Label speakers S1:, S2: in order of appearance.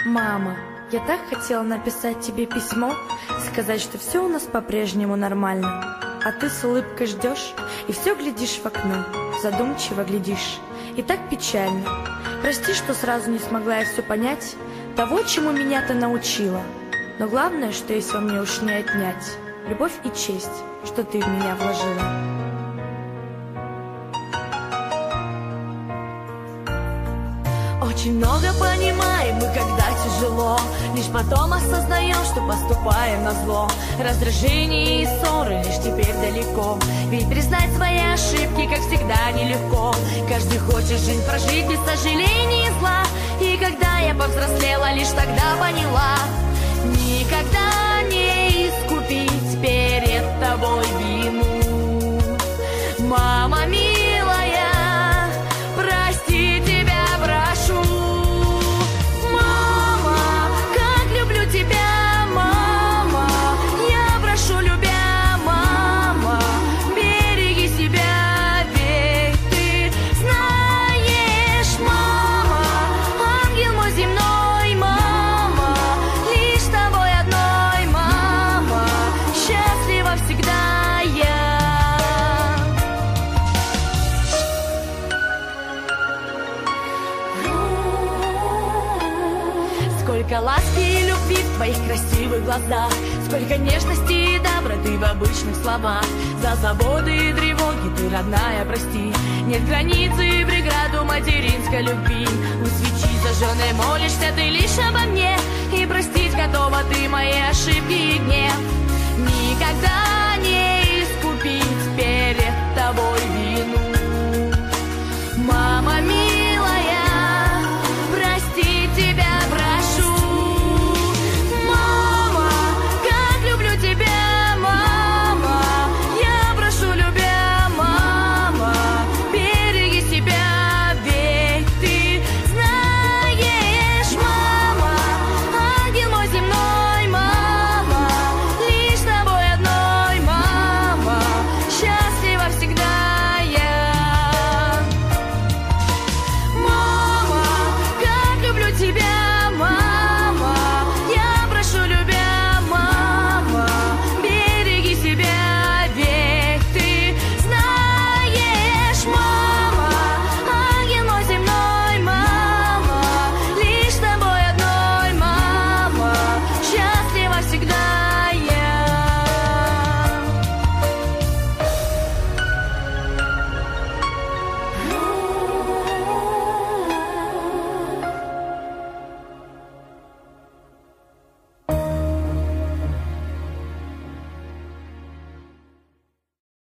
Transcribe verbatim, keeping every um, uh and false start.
S1: Мама, я так хотела написать тебе письмо, сказать, что все у нас по-прежнему нормально. А ты с улыбкой ждешь и все глядишь в окно, задумчиво глядишь. И так печально. Прости, что сразу не смогла я все понять, того, чему меня ты научила. Но главное, что есть во мне уж не отнять, любовь и честь, что ты в меня вложила.
S2: Очень много понимаем мы, когда тяжело, лишь потом осознаем, что поступаем назло. Раздражение и ссоры лишь теперь далеко, ведь признать свои ошибки, как всегда, нелегко. Каждый хочет жизнь прожить без сожалений и зла. И когда я повзрослела, лишь тогда поняла: никогда не искупить перед тобой вину. Мама милая, прости, тебя прошу. Мама, как люблю тебя, мама. Я прошу, любя, мама, береги себя, ведь ты знаешь, мама, ангел мой земной, мама, лишь тобой одной, мама, счастлива всегда я. Сколько ласки и любви в твоих красивых глазах, сколько нежности и доброты в обычных словах. За заботы и тревоги ты, родная, прости. Нет границы и преград у материнской любви. У свечи зажженной молишься ты лишь обо мне, и простить готова ты мои ошибки и гнев. Никогда